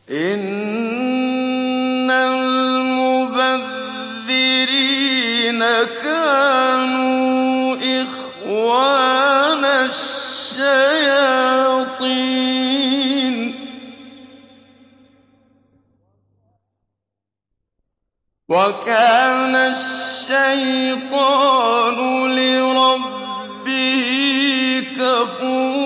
إِنَّ الْمُبَذِّرِينَ كَانُوا إِخْوَانَ الشَّيَاطِينِ ۖ وَكَانَ الشَّيْطَانُ لِرَبِّهِ كَفُورًا